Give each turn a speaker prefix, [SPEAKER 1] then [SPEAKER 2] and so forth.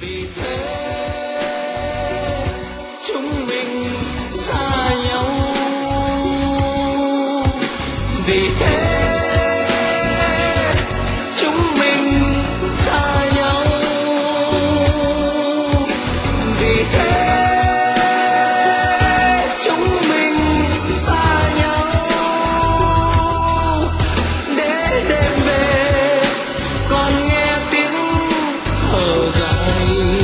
[SPEAKER 1] vì thế chúng mình xa nhau, vì thế chúng mình xa nhau, vì thế chúng mình xa nhau, để đêm về còn nghe tiếng thở dài.